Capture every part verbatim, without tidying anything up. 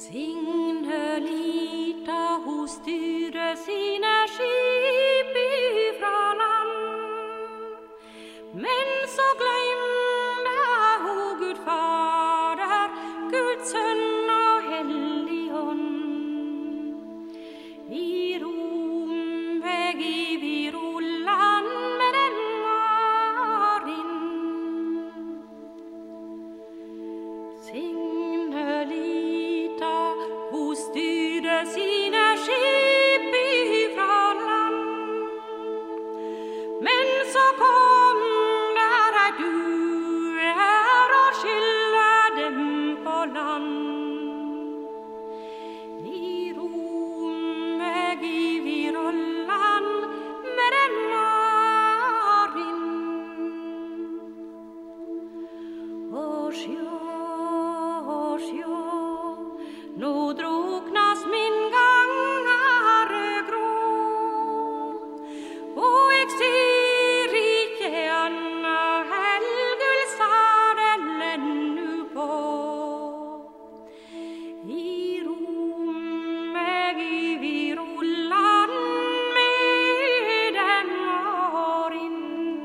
Signe lita ho styrer sine skip ifra land, men så gløymde ho Gud Fader, Guds Sønn og Hellig Ånd. I romveg i Viroland med den Marin. Signe lita ho styrte sine skip ifra land, men så kom der ei duer og skylla dem på land. I romveg i Viroland med den Marin. Og sjå, og sjå, nå druknas min gangare grå, og eg ser ikkje anna helgulsadel ennu på. I romveg i Viroland med den Marin.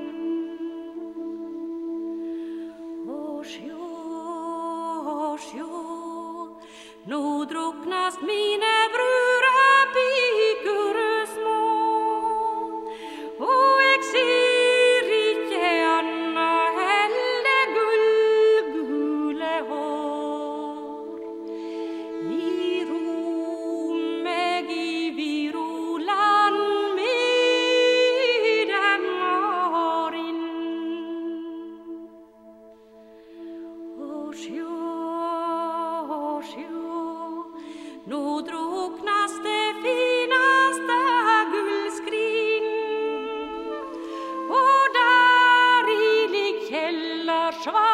Og sjå, og sjå, nå druknast mine brødrepiker små, og eg ser ikkje anna helde gullgule hår. I romveg i Viroland med den Marin. Og sjå, og sjå, nå druknas det finaste gullskrin, og der i ligg kjellar svart